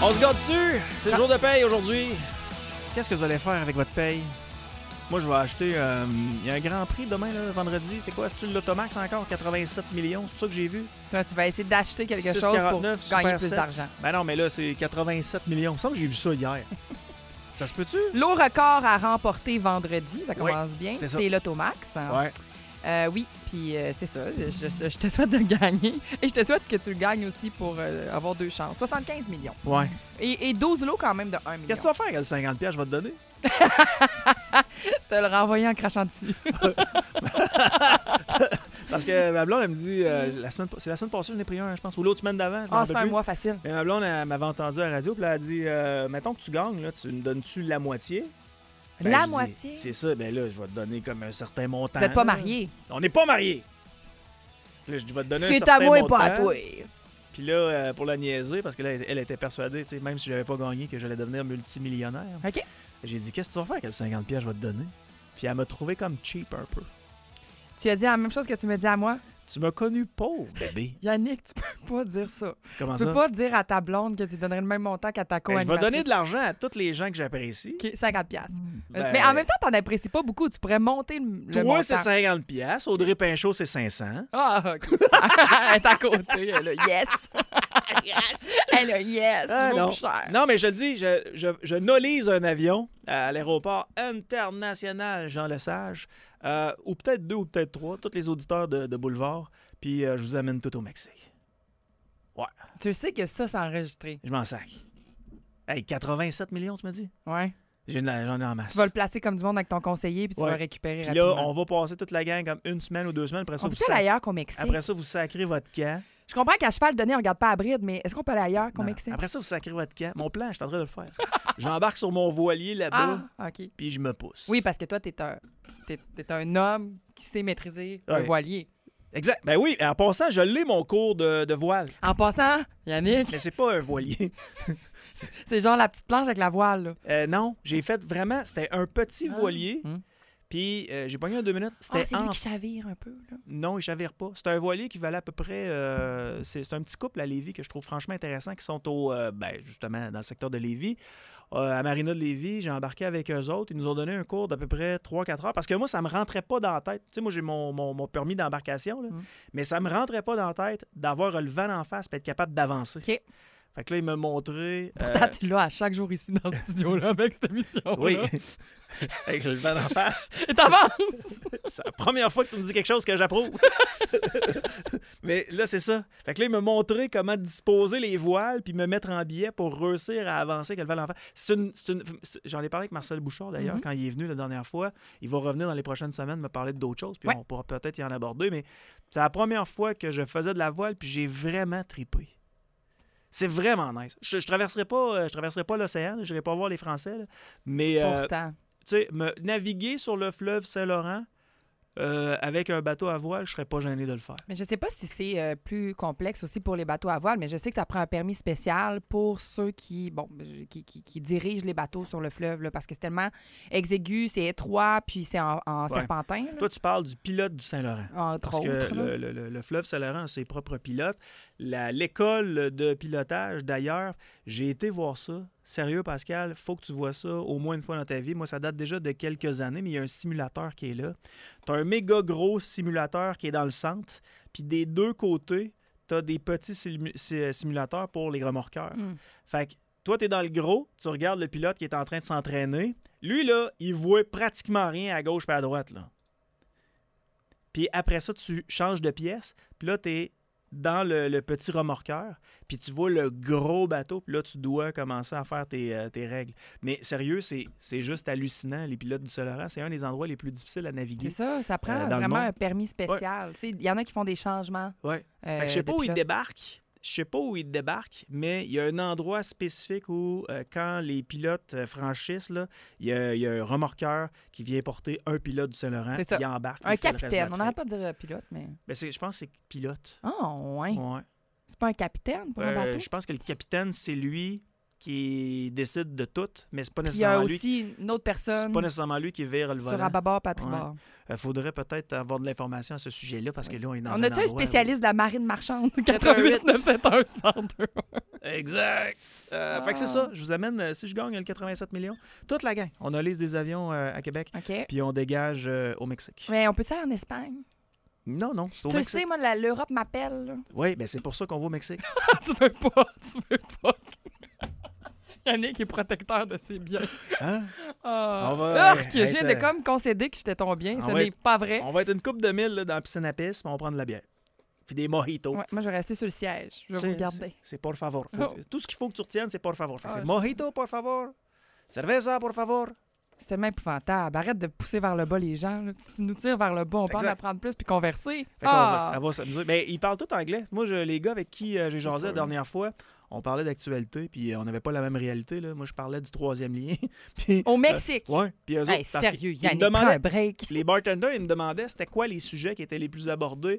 On se garde dessus. C'est le jour de paye aujourd'hui. Qu'est-ce que vous allez faire avec votre paye? Moi, je vais acheter... Il y a un grand prix demain, là, vendredi. C'est quoi? C'est-tu l'Automax encore? 87 millions? C'est ça que j'ai vu? Là, tu vas essayer d'acheter quelque chose 6,49, pour gagner Super plus 7. d'argent. Ben non, mais là, c'est 87 millions. Il me semble que j'ai vu ça hier. Ça se peut-tu? L'eau record à remporter vendredi, ça commence bien. c'est ça. C'est l'Automax. Ouais. Oui, puis c'est ça. Je te souhaite de le gagner. Et je te souhaite que tu le gagnes aussi pour avoir 2 chances. 75 millions. Ouais. Et 12 lots quand même de 1 million. Qu'est-ce que tu vas faire avec le 50$ que je vais te donner? Te le renvoyer en crachant dessus. Parce que ma blonde, elle me dit... c'est la semaine passée, j'en ai pris un, je pense, ou l'autre semaine d'avant. Ah, c'est un mois facile. Et ma blonde, elle m'avait entendu à la radio, puis elle a dit mettons que tu gagnes, là, tu me donnes-tu la moitié? Ben, La je dis, moitié? C'est ça, ben là, je vais te donner comme un certain montant. Vous n'êtes pas là. mariés. On n'est pas mariés. Là, je vais te donner Ce un qui est certain à moi et montant. pas à toi. Puis là, pour la niaiser, parce que là, elle était persuadée, tu sais, même si j'avais pas gagné, que j'allais devenir multimillionnaire. OK. J'ai dit, qu'est-ce que tu vas faire avec le 50$ que je vais te donner? Puis elle m'a trouvé comme cheap un peu. Tu as dit la même chose que tu me dis à moi? Tu m'as connu pauvre, bébé. Yannick, tu peux pas dire ça. Comment Tu ça? peux pas dire à ta blonde que tu donnerais le même montant qu'à ta Ben, je co-animatrice. vais donner de l'argent à tous les gens que j'apprécie. OK, 50$. Ben, Mais en même temps, t'en apprécies pas beaucoup. Tu pourrais monter le montant. Toi, c'est 50$. Audrey Pinchot, c'est 500$. Ah, OK. Elle est à côté. Elle a yes. Elle a yes. Ah, vaut non. plus cher. Non, mais je le dis, je nolise un avion à l'aéroport international Jean-Lesage, ou peut-être 2 ou peut-être 3, tous les auditeurs de Boulevard, puis je vous amène tout au Mexique. Ouais, Tu sais que ça, c'est enregistré. je m'en sac. Hey, 87 millions, tu m'as dit? Ouais. J'en ai en masse. Tu vas le placer comme du monde avec ton conseiller puis tu Ouais. vas le récupérer Puis rapidement. là, on va passer toute la gang comme 1 semaine ou 2 semaines. Après ça, On vous, peut aller ailleurs qu'au Mexique? après ça, vous sacrez votre camp. Je comprends qu'à cheval donné, on regarde pas à bride, mais est-ce qu'on peut aller ailleurs qu'au Non. Mexique? Après ça, vous sacrez votre camp. Mon plan, je suis en train de le faire. J'embarque sur mon voilier là-bas, Ah, OK. puis je me pousse. Oui, parce que toi, t'es un homme qui sait maîtriser un Ouais. voilier. Exact. Ben oui, en passant, je l'ai mon cours de voile. En passant, Yannick, Mais c'est pas un voilier. c'est genre la petite planche avec la voile. Là. Non, j'ai fait vraiment... C'était un petit voilier. Hum. Puis j'ai pogné en 2 minutes. Ah, C'était c'est lui qui chavire un peu. Là. Non, il chavire pas. C'est un voilier qui valait à peu près... c'est un petit couple à Lévis que je trouve franchement intéressant, qui sont justement, dans le secteur de Lévis. À Marina de Lévis, j'ai embarqué avec eux autres. Ils nous ont donné un cours d'à peu près 3-4 heures. Parce que moi, ça me rentrait pas dans la tête. Tu sais, moi, j'ai mon permis d'embarcation, là, mais ça me rentrait pas dans la tête d'avoir le vent en face et être capable d'avancer. OK. Fait que là, il m'a montré... Pourtant, tu l'as à chaque jour ici dans ce studio-là avec cette émission. Oui, avec le vent en face. Et t'avances! C'est la première fois que tu me dis quelque chose que j'approuve. Mais là, c'est ça. Fait que là, il m'a montré comment disposer les voiles puis me mettre en biais pour réussir à avancer avec le vent en face. J'en ai parlé avec Marcel Bouchard, d'ailleurs, quand il est venu la dernière fois. Il va revenir dans les prochaines semaines me parler d'autres choses, puis on pourra peut-être y en aborder. Mais c'est la première fois que je faisais de la voile, puis j'ai vraiment trippé. C'est vraiment nice. Je traverserai pas l'océan, je n'irai pas voir les Français, là. Mais Pourtant. tu sais, naviguer sur le fleuve Saint-Laurent avec un bateau à voile, je serais pas gêné de le faire. Mais je sais pas si c'est plus complexe aussi pour les bateaux à voile, mais je sais que ça prend un permis spécial pour ceux qui dirigent les bateaux sur le fleuve, là, parce que c'est tellement exigu, c'est étroit, puis c'est en serpentin. Là. Toi, tu parles du pilote du Saint-Laurent. Entre Parce autres. que là. le fleuve Saint-Laurent a ses propres pilotes. L'école de pilotage, d'ailleurs, j'ai été voir ça. Sérieux, Pascal, faut que tu vois ça au moins une fois dans ta vie. Moi, ça date déjà de quelques années, mais il y a un simulateur qui est là. Tu as un méga gros simulateur qui est dans le centre, puis des deux côtés, tu as des petits simulateurs pour les remorqueurs. Fait que toi, tu es dans le gros, tu regardes le pilote qui est en train de s'entraîner. Lui, là, il voit pratiquement rien à gauche et à droite, là. Puis après ça, tu changes de pièce, puis là, tu es dans le petit remorqueur, puis tu vois le gros bateau, puis là, tu dois commencer à faire tes règles. Mais sérieux, c'est juste hallucinant. Les pilotes du Saint-Laurent, c'est un des endroits les plus difficiles à naviguer. C'est ça prend dans le vraiment monde. un permis spécial. Il y en a qui font des changements. Oui. Je sais pas où ils pilote. débarquent. Je sais pas où ils débarquent, mais il y a un endroit spécifique où, quand les pilotes franchissent, là, il y a un remorqueur qui vient porter un pilote du Saint-Laurent, C'est ça. il embarque. Un il fait le reste de la capitaine. On n'arrête traite. pas de dire pilote, mais... Ben, je pense que c'est pilote. Ah, ouais. Ouais. C'est pas un capitaine pour un bateau? Je pense que le capitaine, c'est lui qui décide de tout, mais c'est pas Puis il y a nécessairement lui. aussi une autre personne C'est pas nécessairement lui qui vire le volant. sur à bâbord, pas à tribord. Faudrait peut-être avoir de l'information à ce sujet-là, parce que là, on est dans On un a-tu un endroit spécialiste de la marine marchande? 88 88 971 102. Exact. Fait que c'est ça. Je vous amène, si je gagne le 87 millions, toute la gang. On a liste des avions à Québec, OK. puis on dégage au Mexique. Mais on peut-tu aller en Espagne? Non, c'est au Tu le Mexique. sais, moi, l'Europe m'appelle. Là. Oui, mais c'est pour ça qu'on va au Mexique. Tu veux pas. Yannick est protecteur de ses biens. Hein? Ah. On va Arc, je viens de être, comme concéder que j'étais ton bien. on Ce va n'est être- pas vrai. On va être une coupe de 1000 là, dans la piscine à pisse, puis on va prendre de la bière. Puis des mojitos. Ouais, moi, je vais rester sur le siège. Je vais C'est- vous regarder. C'est por favor. Oh. Tout ce qu'il faut que tu retiennes, c'est por favor. Fait que Ah, c'est je- mojito, por favor. Cerveza, por favor. C'est tellement épouvantable. Arrête de pousser vers le bas les gens. Là. Si tu nous tires vers le bas, on peut en Exact. apprendre plus puis converser. Fait qu'on elle va s'amuser. Mais ils parlent tout anglais. Moi, les gars avec qui j'ai jasé sûr. la dernière fois, on parlait d'actualité, puis on n'avait pas la même réalité. Là. Moi, je parlais du troisième lien. Puis, Au Mexique. ouais. Puis eux Hey, autres, parce sérieux, qu'ils me Yannick, prends demandaient- un break. les bartenders, ils me demandaient c'était quoi les sujets qui étaient les plus abordés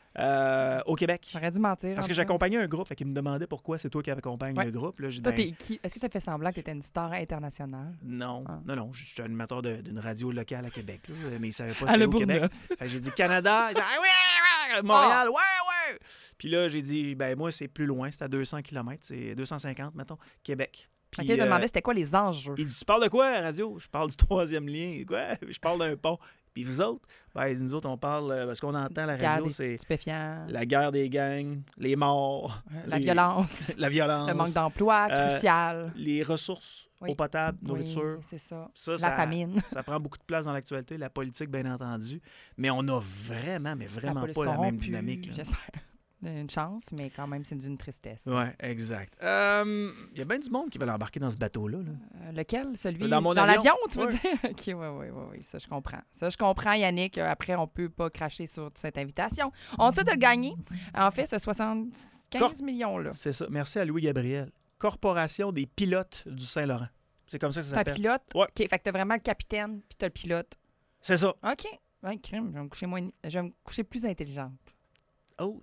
au Québec. J'aurais dû mentir. Parce en que tout cas. j'accompagnais un groupe, fait qu'ils me demandaient pourquoi c'est toi qui accompagne Ouais. le groupe. Là, j'ai dit, Toi, ben, t'es qui? Est-ce que tu as fait semblant que tu étais une star internationale? non, Ah. non, je suis animateur d'une radio locale à Québec, là, mais ils savaient pas À c'était Le au Québec. Bourgneuf. Fait que j'ai dit Canada, ils disaient, ah, ouais, Montréal, ouais. Puis là, j'ai dit, ben moi, c'est plus loin, c'est à 200 km, c'est 250, mettons, Québec. Puis, OK, je te demandais c'était quoi les enjeux. il dit, tu parles de quoi, à la radio? Je parle du troisième lien. Quoi? Je parle d'un pont. Puis vous autres? Ben, nous autres, on parle, parce qu'on entend la radio, c'est Stupéfiant, la guerre des gangs, les morts, la les- violence, la violence, le manque d'emploi crucial. les ressources, Oui. eau potable, Oui, nourriture. c'est ça. Ça, La ça- famine. Ça prend beaucoup de place dans l'actualité, la politique, bien entendu. Mais on a vraiment, mais vraiment police pas la même corrompue, dynamique. Là. J'espère. Une chance, mais quand même, c'est d'une tristesse. Oui, exact. Il y a bien du monde qui va l'embarquer dans ce bateau-là. Là. Lequel? Celui Dans mon avion. l'avion, tu veux Ouais. dire? OK, oui, ça, je comprends. Ça, je comprends, Yannick. Après, on peut pas cracher sur cette invitation. On te le gagné. En fait, ce 75 millions-là. C'est ça. Merci à Louis Gabriel. Corporation des pilotes du Saint-Laurent. C'est comme ça que ça C'est un s'appelle. pilote? Ouais. OK, fait que t'as vraiment le capitaine, puis t'as le pilote. C'est ça. OK. Ouais, crime, je vais me coucher plus intelligente. Oh,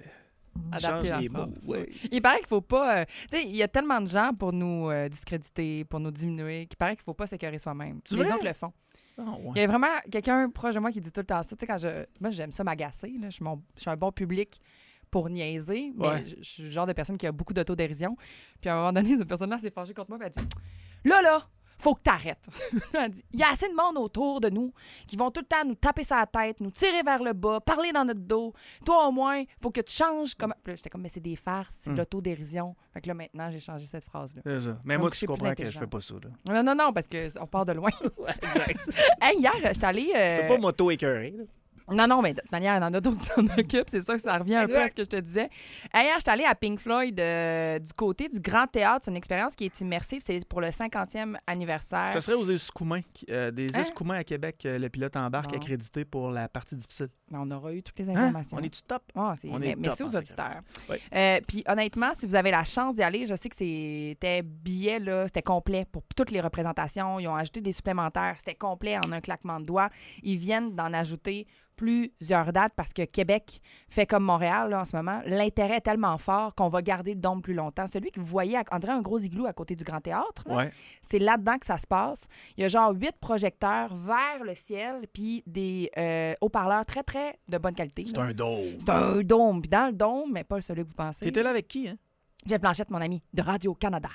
Adapter la change les phrase. mots. Ouais. Il paraît qu'il faut pas... tu sais, il y a tellement de gens pour nous discréditer, pour nous diminuer, qu'il paraît qu'il faut pas s'écœurer soi-même. C'est Les vrai? autres le font. Ah, ouais. Il y a vraiment quelqu'un proche de moi qui dit tout le temps ça. Tu sais, moi, j'aime ça m'agacer. Là. Je suis un bon public pour niaiser, mais Ouais. je suis le genre de personne qui a beaucoup d'autodérision. Puis à un moment donné, cette personne-là s'est fâchée contre moi et elle dit « Là, faut que t'arrêtes. » Elle dit « Il y a assez de monde autour de nous qui vont tout le temps nous taper sur la tête, nous tirer vers le bas, parler dans notre dos. Toi, au moins, faut que tu changes. » Puis là, j'étais comme « Mais c'est des farces, c'est de l'autodérision. » Fait que là, maintenant, j'ai changé cette phrase-là. C'est ça. Mais Donc, moi, je tu suis plus comprends que je intelligente. fais pas ça. Là. Non, parce qu'on part de loin. Ouais, exact. Hey, hier, j'étais allée... Je peux pas m'auto-écœurer. là. Non, mais de toute manière, il y en a d'autres qui s'en occupent. C'est ça que ça revient un peu à ce que je te disais. Hier, j'étais allée à Pink Floyd du côté du Grand Théâtre. C'est une expérience qui est immersive. C'est pour le 50e anniversaire. Ça serait aux Escoumins. Des Hein? Escoumins à Québec, le pilote embarque Bon. accrédité pour la partie difficile. Mais on aura eu toutes les Hein? informations. On est-tu top? Ah, On est merci top aux en auditeurs. sécurité. Puis honnêtement, si vous avez la chance d'y aller, je sais que c'était billet, là, c'était complet pour toutes les représentations. Ils ont ajouté des supplémentaires. C'était complet en un claquement de doigts. Ils viennent d'en ajouter plusieurs dates parce que Québec fait comme Montréal là, en ce moment. L'intérêt est tellement fort qu'on va garder le dôme plus longtemps. Celui que vous voyez, on dirait un gros igloo à côté du Grand Théâtre. Là. Ouais. C'est là-dedans que ça se passe. Il y a genre 8 projecteurs vers le ciel puis des haut-parleurs très, très de bonne qualité. C'est là. un dôme. C'est un dôme. Puis dans le dôme, mais pas celui que vous pensez. T'étais là avec qui, hein? Jeff Blanchette, mon ami, de Radio-Canada,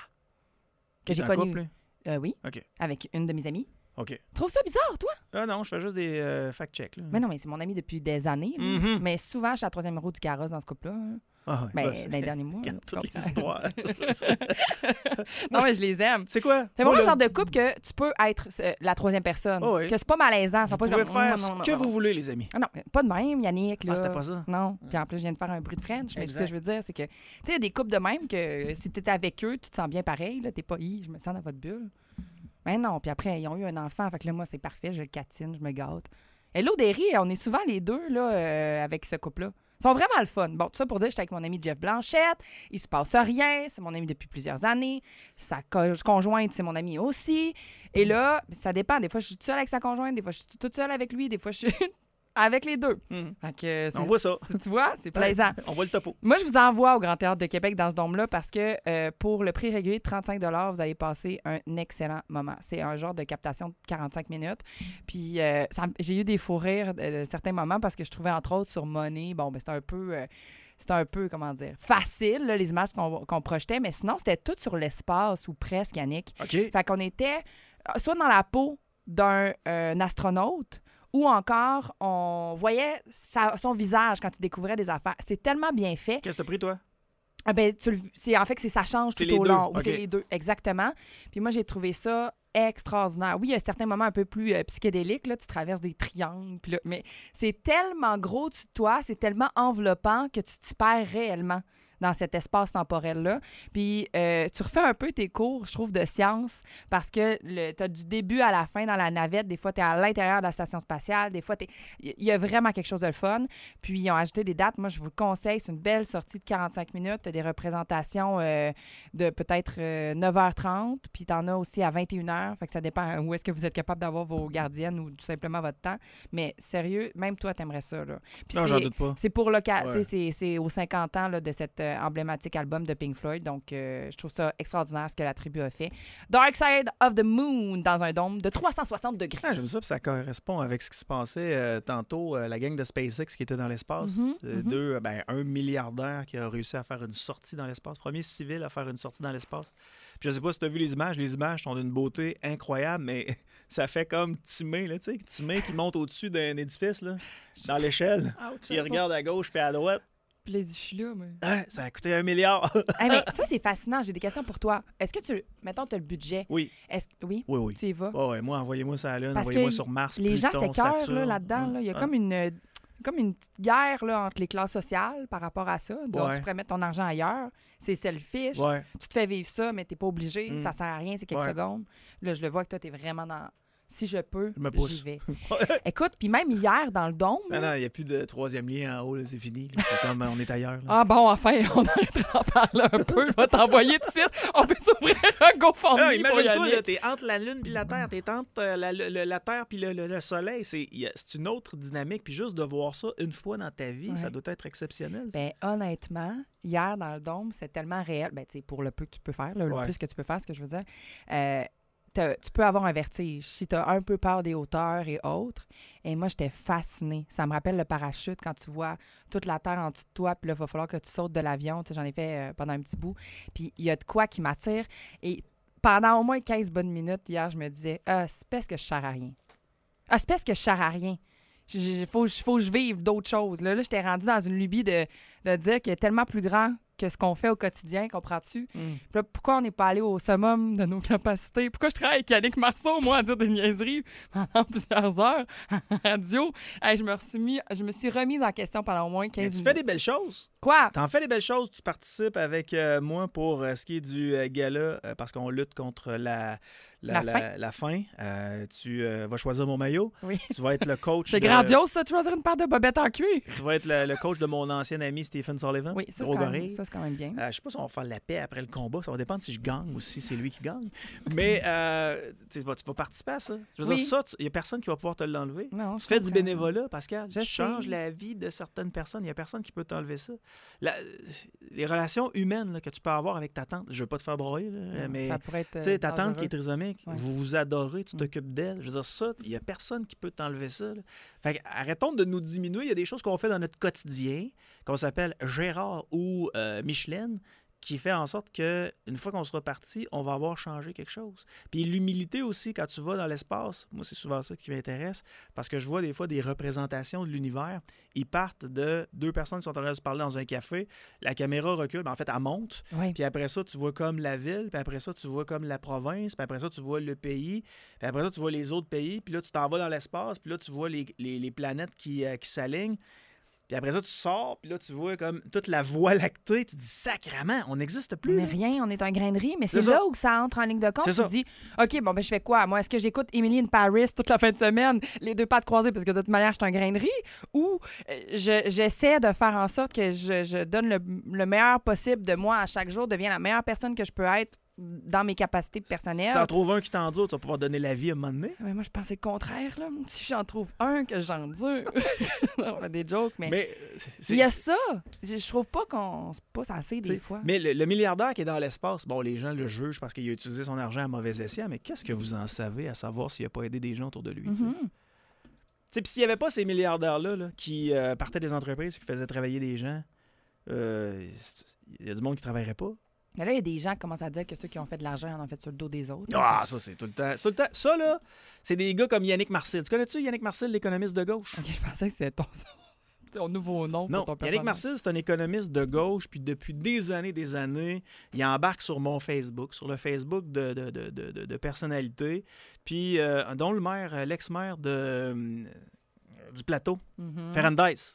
que j'ai T'es en connu. couple, Oui, OK. avec une de mes amies. OK. Trouve ça bizarre, toi? Ah non, je fais juste des fact-checks. là. Mais non, mais c'est mon ami depuis des années. là. Mhm. Mais souvent, je suis à la troisième roue du carrosse dans ce couple-là. hein. Ah, ouais, Ben, bah, c'est- dans les derniers mois. là, Regarde tu toutes les comprends. histoires. Non, mais je les aime. C'est quoi? C'est Moi, vraiment le là, genre de couple que tu peux être la troisième personne. Oh oui. Que c'est pas malaisant. Vous Pas pouvez comme, faire non, ce non, que non, vous non. voulez, les amis. Ah non, pas de même, Yannick. Là. Ah, c'était pas ça? Non. Puis en plus, je viens de faire un bruit de French. Mais ce que Exact. je veux dire, c'est que, tu sais, il y a des couples de même que si tu étais avec eux, tu te sens bien pareil. Là, t'es pas, je me sens dans votre bulle. Mais non. Puis après, ils ont eu un enfant. Fait que là, moi, c'est parfait. Je le catine, je me gâte. Hello, Derry, on est souvent les deux là, avec ce couple-là. Ils sont vraiment le fun. Bon, tout ça pour dire, j'étais avec mon ami Jeff Blanchette. Il se passe rien. C'est mon ami depuis plusieurs années. Sa conjointe, c'est mon ami aussi. Et là, ça dépend. Des fois, je suis toute seule avec sa conjointe. Des fois, je suis toute seule avec lui. Des fois, je suis avec les deux. Mhm. Fait que On voit ça. Tu vois, c'est plaisant. On voit le topo. Moi, je vous envoie au Grand Théâtre de Québec dans ce dôme-là parce que pour le prix régulier de 35 $, vous allez passer un excellent moment. C'est un genre de captation de 45 minutes. Puis j'ai eu des fous rires de certains moments parce que je trouvais, entre autres, sur Money, bon, ben c'est un peu... c'était un peu, comment dire, facile, là, les images qu'on projetait, mais sinon, c'était tout sur l'espace ou presque, Yannick. OK. Fait qu'on était soit dans la peau d'un astronaute ou encore, on voyait son visage quand il découvrait des affaires. C'est tellement bien fait. Qu'est-ce que t'as pris, toi? Ah ben, en fait, ça change C'est tout les au deux. long. Oui, OK. c'est les deux, exactement. Puis moi, j'ai trouvé ça extraordinaire. Oui, il y a certains moments un peu plus psychédéliques, là, tu traverses des triangles, puis là, mais c'est tellement gros de toi, c'est tellement enveloppant que tu t'y perds réellement dans cet espace temporel-là. Puis tu refais un peu tes cours, je trouve, de sciences, parce que tu as du début à la fin dans la navette. Des fois, tu es à l'intérieur de la station spatiale. Des fois, il y a vraiment quelque chose de le fun. Puis, ils ont ajouté des dates. Moi, je vous le conseille. C'est une belle sortie de 45 minutes. Tu as des représentations de peut-être 9h30. Puis, tu en as aussi à 21h. Fait que ça dépend où est-ce que vous êtes capable d'avoir vos gardiennes ou tout simplement votre temps. Mais sérieux, même toi, tu aimerais ça. Là. Puis Non, j'en doute pas. c'est pour l'occasion. Ouais. C'est aux 50 ans là, de cette emblématique album de Pink Floyd. Donc, je trouve ça extraordinaire ce que la tribu a fait. Dark Side of the Moon dans un dôme de 360 degrés. Ah, j'aime ça, puis ça correspond avec ce qui se passait tantôt, la gang de SpaceX qui était dans l'espace. Un milliardaire qui a réussi à faire une sortie dans l'espace. Premier civil à faire une sortie dans l'espace. Puis je sais pas si tu as vu les images. Les images sont d'une beauté incroyable, mais ça fait comme Timé, là, tu sais. Timé qui monte au-dessus d'un édifice, là, dans l'échelle. Puis il regarde à gauche puis à droite. Puis là, je suis là, mais... Ah, ça a coûté 1 milliard. Hey, mais ça, c'est fascinant. J'ai des questions pour toi. Est-ce que mettons, tu as le budget. Oui. Oui? Oui. Tu y vas? Ouais, moi, envoyez-moi ça à la Lune, Parce envoyez-moi que sur Mars, les gens Pluton, s'écœurent Saturne. là-dedans. Là. Il y a comme une petite guerre là, entre les classes sociales par rapport à ça. Disons, tu pourrais mettre ton argent ailleurs. C'est selfish. Ouais. Tu te fais vivre ça, mais tu n'es pas obligé. Ça sert à rien, c'est quelques Ouais. secondes. Là, je le vois que toi, tu es vraiment dans... Si je peux, Je me pousse. j'y vais. Écoute, puis même hier, dans le dôme... Non, il n'y a plus de troisième lien en haut, là, c'est fini. Là. C'est comme on est ailleurs. Là. Ah bon, enfin, on arrêtera d'en parler un peu. Je vais t'envoyer tout de suite. On peut s'ouvrir un GoFundMe pour Imagine-toi, Yannick. t'es entre la Lune puis la Terre, t'es entre la Terre puis le Soleil. C'est une autre dynamique. Puis juste de voir ça une fois dans ta vie, ça doit être exceptionnel. Ben, honnêtement, hier, dans le dôme, c'est tellement réel. Ben, tu sais, pour le peu que tu peux faire, là, le plus que tu peux faire, ce que je veux dire. Tu peux avoir un vertige si tu as un peu peur des hauteurs et autres. Et moi, j'étais fascinée. Ça me rappelle le parachute quand tu vois toute la terre en dessous de toi, puis là, il va falloir que tu sautes de l'avion. Tu sais, j'en ai fait pendant un petit bout. Puis il y a de quoi qui m'attire. Et pendant au moins 15 bonnes minutes, hier, je me disais, c'est parce que je sers à rien. C'est parce que je sers à rien. Il faut que je vive d'autres choses. Là, j'étais rendue dans une lubie de dire qu'il est tellement plus grand que ce qu'on fait au quotidien, comprends-tu? Puis là, pourquoi on n'est pas allé au summum de nos capacités? Pourquoi je travaille avec Yannick Marceau, moi, à dire des niaiseries pendant plusieurs heures à la radio? Hey, je me suis remise en question pendant au moins 15 minutes. Tu fais des belles choses. Quoi? T'en fais des belles choses. Tu participes avec moi pour ce qui est du gala parce qu'on lutte contre la faim. Tu vas choisir mon maillot. Oui. Tu vas être le coach. C'est grandiose, ça, de choisir une paire de bobettes en cuir. Tu vas être le coach de mon ancien ami Stephen Sullivan. Oui, ça, c'est quand même bien. Je sais pas si on va faire la paix après le combat. Ça va dépendre si je gagne ou si c'est lui qui gagne. Mais tu vas participer à ça. Je veux dire, ça, il n'y a personne qui va pouvoir te l'enlever. Non, tu fais du bénévolat, Pascal. Tu changes la vie de certaines personnes. Il n'y a personne qui peut t'enlever ça. Les relations humaines là, que tu peux avoir avec ta tante, je ne veux pas te faire broyer, là, mais ça pourrait être ta tante qui est trisomique, vous vous adorez, tu t'occupes d'elle. Je veux dire, ça, il n'y a personne qui peut t'enlever ça. Là. Fait que, arrêtons de nous diminuer. Il y a des choses qu'on fait dans notre quotidien, qu'on s'appelle Gérard ou Micheline, qui fait en sorte qu'une fois qu'on sera parti, on va avoir changé quelque chose. Puis l'humilité aussi, quand tu vas dans l'espace, moi, c'est souvent ça qui m'intéresse, parce que je vois des fois des représentations de l'univers. Ils partent de deux personnes qui sont en train de se parler dans un café. La caméra recule, mais en fait, elle monte. Oui. Puis après ça, tu vois comme la ville, puis après ça, tu vois comme la province, puis après ça, tu vois le pays, puis après ça, tu vois les autres pays, puis là, tu t'en vas dans l'espace, puis là, tu vois les planètes qui s'alignent. Puis après ça, tu sors, puis là, tu vois comme toute la voie lactée. Tu te dis, sacrément, on n'existe plus. On n'est rien, on est un grain de riz. Mais c'est ça. là où ça entre en ligne de compte. Tu te dis, OK, bon, ben je fais quoi? Moi, est-ce que j'écoute Emily in Paris toute la fin de semaine, les deux pattes croisées, parce que de toute manière, je suis un grain de riz? Ou j'essaie de faire en sorte que je donne le meilleur possible de moi à chaque jour, deviens la meilleure personne que je peux être dans mes capacités personnelles. Si t'en trouves un qui t'endure, tu vas pouvoir donner la vie à un moment donné. Mais moi, je pensais le contraire. Là. Si j'en trouve un que j'endure. On a des jokes, mais il y a ça. Je trouve pas qu'on se pousse assez des fois. Mais le milliardaire qui est dans l'espace, bon, les gens le jugent parce qu'il a utilisé son argent à mauvais escient, mais qu'est-ce que vous en savez à savoir s'il n'a pas aidé des gens autour de lui? Puis s'il n'y avait pas ces milliardaires-là là, qui partaient des entreprises, qui faisaient travailler des gens, Il y a du monde qui ne travaillerait pas. Mais là, il y a des gens qui commencent à dire que ceux qui ont fait de l'argent en ont fait sur le dos des autres. Ah, ça, c'est tout le temps. Ça, là, c'est des gars comme Yannick Marcel. Tu connais-tu Yannick Marcel, l'économiste de gauche? OK, je pensais que c'était ton nouveau nom Non, pour ton personnage. Yannick Marcel, c'est un économiste de gauche, puis depuis des années, il embarque sur mon Facebook, sur le Facebook de personnalités, puis dont le maire, l'ex-maire du plateau, Ferrandice.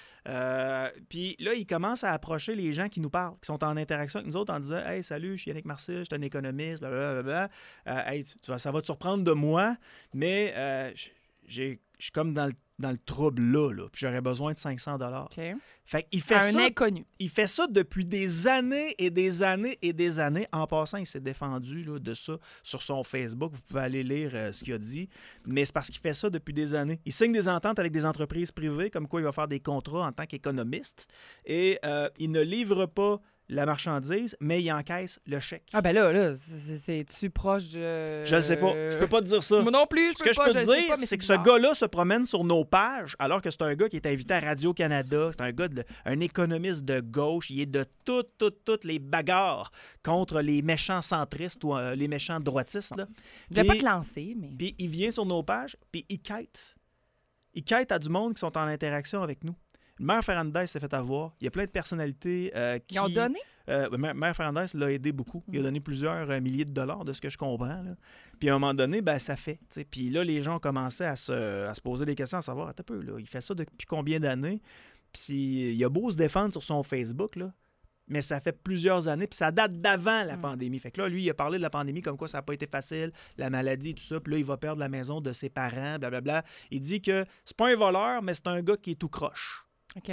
Puis là, il commence à approcher les gens qui nous parlent, qui sont en interaction avec nous autres en disant « Hey, salut, je suis Yannick Marcel, je suis un économiste, blablabla. Hey, ça va te surprendre de moi, mais je suis comme dans le trouble là, puis j'aurais besoin de 500 $. OK. Fait qu'il fait Un inconnu. Il fait ça depuis des années et des années et des années. En passant, il s'est défendu là, de ça sur son Facebook. Vous pouvez aller lire ce qu'il a dit. Mais c'est parce qu'il fait ça depuis des années. Il signe des ententes avec des entreprises privées, comme quoi il va faire des contrats en tant qu'économiste. Et il ne livre pas la marchandise, mais il encaisse le chèque. Ah ben là, c'est-tu proche de... Je ne sais pas. Je peux pas te dire ça. Moi non plus, Ce que je peux te dire, c'est que ce gars-là se promène sur nos pages, alors que c'est un gars qui est invité à Radio-Canada. C'est un gars, un économiste de gauche. Il est de toutes les bagarres contre les méchants centristes ou les méchants droitistes. Là. Je vais pas te lancer, mais... Puis il vient sur nos pages, puis il quête. Il quête à du monde qui sont en interaction avec nous. Le maire Ferrandice s'est fait avoir. Il y a plein de personnalités qui... Ils ont donné? Le maire Ferrandice l'a aidé beaucoup. Il a donné plusieurs milliers de dollars, de ce que je comprends. Là. Puis à un moment donné, ben, ça fait. T'sais. Puis là, les gens ont commencé à se poser des questions, à savoir, attends un peu, là, il fait ça depuis combien d'années? Puis il a beau se défendre sur son Facebook, là, mais ça fait plusieurs années, puis ça date d'avant la pandémie. Fait que là, lui, il a parlé de la pandémie comme quoi ça n'a pas été facile, la maladie, tout ça. Puis là, il va perdre la maison de ses parents, blablabla. Il dit que c'est pas un voleur, mais c'est un gars qui est tout croche. OK.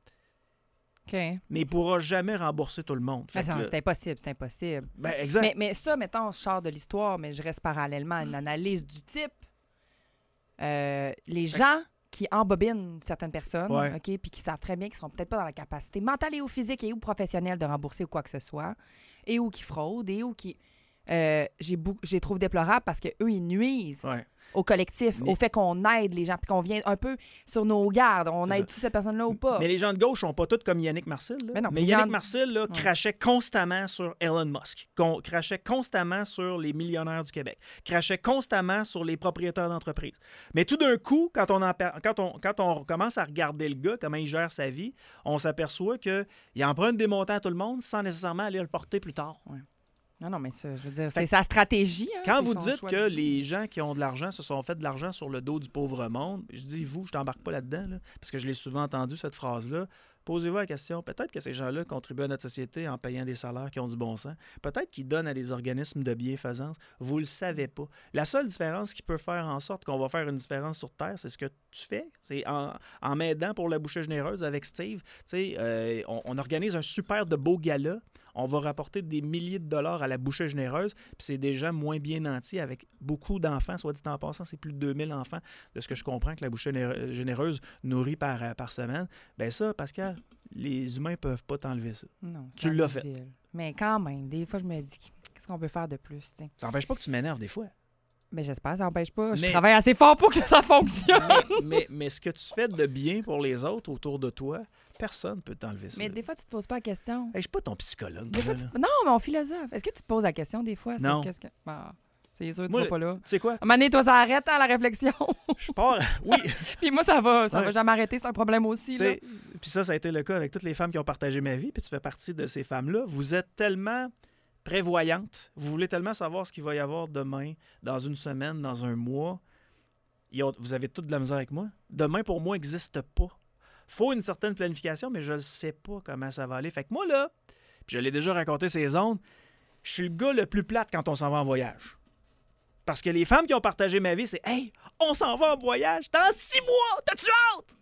Mais il ne pourra jamais rembourser tout le monde. C'est impossible, c'est impossible. Ben, exact. Mais ça, mettons, je sors de l'histoire, mais je reste parallèlement à une analyse du type. Les gens qui embobinent certaines personnes, OK, puis qui savent très bien qu'ils ne seront peut-être pas dans la capacité mentale et ou physique et ou professionnelle de rembourser ou quoi que ce soit, et ou qui fraudent, et ou qui... j'ai trouve déplorable parce qu'eux, ils nuisent au collectif, au fait qu'on aide les gens, puis qu'on vient un peu sur nos gardes. On aide-tu ces personnes-là ou pas? Mais les gens de gauche sont pas tous comme Yannick Marcel. Là. Mais Yannick Marcel là, crachait constamment sur Elon Musk, crachait constamment sur les millionnaires du Québec, crachait constamment sur les propriétaires d'entreprises. Mais tout d'un coup, quand on commence à regarder le gars, comment il gère sa vie, on s'aperçoit qu'il emprunte des montants à tout le monde sans nécessairement aller le porter plus tard. Ouais. Non, mais ça, je veux dire, c'est sa stratégie. Hein, quand vous dites que les gens qui ont de l'argent se sont fait de l'argent sur le dos du pauvre monde, je dis vous, je t'embarque pas là-dedans, là, parce que je l'ai souvent entendu, cette phrase-là. Posez-vous la question, peut-être que ces gens-là contribuent à notre société en payant des salaires qui ont du bon sens. Peut-être qu'ils donnent à des organismes de bienfaisance. Vous le savez pas. La seule différence qui peut faire en sorte qu'on va faire une différence sur Terre, c'est ce que tu fais. C'est en m'aidant pour la bouchée généreuse avec Steve. On organise un super de beau gala. On va rapporter des milliers de dollars à la bouchée généreuse, puis c'est des gens moins bien nantis avec beaucoup d'enfants, soit dit en passant, c'est plus de 2000 enfants, de ce que je comprends que la bouchée généreuse nourrit par semaine. Bien ça, Pascal, les humains peuvent pas t'enlever ça. Non, tu l'as fait. Mais quand même, des fois, je me dis, qu'est-ce qu'on peut faire de plus? T'sais? Ça n'empêche pas que tu m'énerves des fois. Mais j'espère que ça n'empêche pas. Je travaille assez fort pour que ça fonctionne. mais ce que tu fais de bien pour les autres autour de toi, personne ne peut t'enlever ça. Mais des fois, tu te poses pas la question. Hey, je suis pas ton psychologue. Non, mais on philosophe. Est-ce que tu te poses la question des fois? Non. Qu'est-ce que... c'est sûr, tu vas pas là. Tu sais quoi? À un moment donné, toi, ça arrête la réflexion. Je pars. Oui. Puis moi, ça va jamais arrêter. C'est un problème aussi. Là. Puis ça a été le cas avec toutes les femmes qui ont partagé ma vie. Puis tu fais partie de ces femmes-là. Vous êtes tellement prévoyante. Vous voulez tellement savoir ce qu'il va y avoir demain, dans une semaine, dans un mois. Vous avez toute de la misère avec moi. Demain, pour moi, n'existe pas. Faut une certaine planification, mais je ne sais pas comment ça va aller. Fait que moi, là, puis je l'ai déjà raconté ces ondes, je suis le gars le plus plate quand on s'en va en voyage. Parce que les femmes qui ont partagé ma vie, c'est « Hey, on s'en va en voyage dans 6 mois! T'as-tu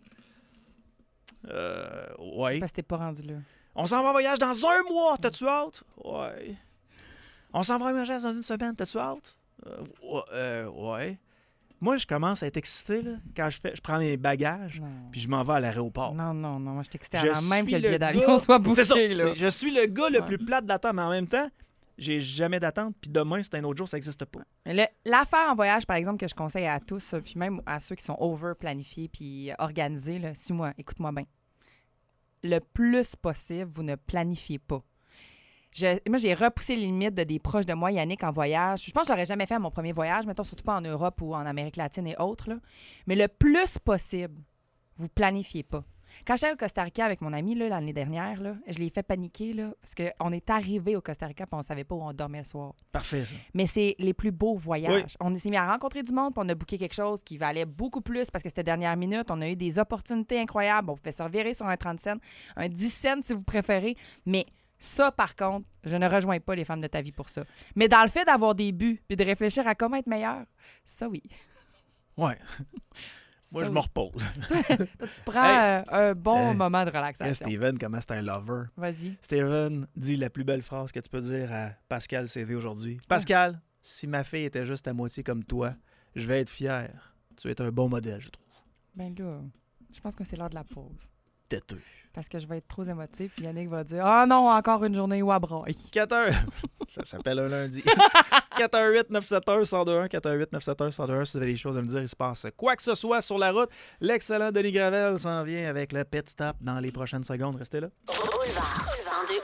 hâte? Ouais. Parce que t'es pas rendu là. On s'en va en voyage dans 1 mois! T'as-tu hâte? Ouais. On s'en va en voyage dans 1 semaine, t'as-tu hâte? Ouais. Moi, je commence à être excité là, quand je prends mes bagages puis je m'en vais à l'aéroport. Non. Moi, je suis excité avant même que le billet d'avion soit booké. C'est ça. Là. Je suis le gars le plus plate d'attente, mais en même temps, j'ai jamais d'attente. Puis demain, c'est un autre jour, ça n'existe pas. L'affaire en voyage, par exemple, que je conseille à tous, puis même à ceux qui sont over-planifiés puis organisés, là, suis-moi, écoute-moi bien. le plus possible, vous ne planifiez pas. Moi, j'ai repoussé les limites de des proches de moi, Yannick, en voyage. Je pense que je l'aurais jamais fait à mon premier voyage, mettons, surtout pas en Europe ou en Amérique latine et autres. Là. Mais le plus possible, vous planifiez pas. Quand j'étais au Costa Rica avec mon ami là, l'année dernière, là, je l'ai fait paniquer là, parce qu'on est arrivé au Costa Rica et on savait pas où on dormait le soir. Parfait, ça. Mais c'est les plus beaux voyages. Oui. On s'est mis à rencontrer du monde, puis on a booké quelque chose qui valait beaucoup plus parce que c'était dernière minute. On a eu des opportunités incroyables. On pouvait se revirer sur un 30 cents, un 10 cents si vous préférez. Mais ça, par contre, je ne rejoins pas les femmes de ta vie pour ça. Mais dans le fait d'avoir des buts puis de réfléchir à comment être meilleur, ça oui. Ouais. Moi, je me repose. Toi, tu prends un bon moment de relaxation. Steven, comment c'est un lover? Vas-y. Steven, dis la plus belle phrase que tu peux dire à Pascal CV aujourd'hui. Pascal, si ma fille était juste à moitié comme toi, je vais être fier. Tu es un bon modèle, je trouve. Ben là, je pense que c'est l'heure de la pause. Têteux. Parce que je vais être trop émotif, puis Yannick va dire « Ah non, encore une journée où à braille. » 4h. Ça s'appelle un lundi. 418-971-1021. 418-971-1021. Si vous avez des choses à me dire, il se passe quoi que ce soit sur la route. L'excellent Denis Gravel s'en vient avec le pit stop dans les prochaines secondes. Restez là. Boulevard 102.1.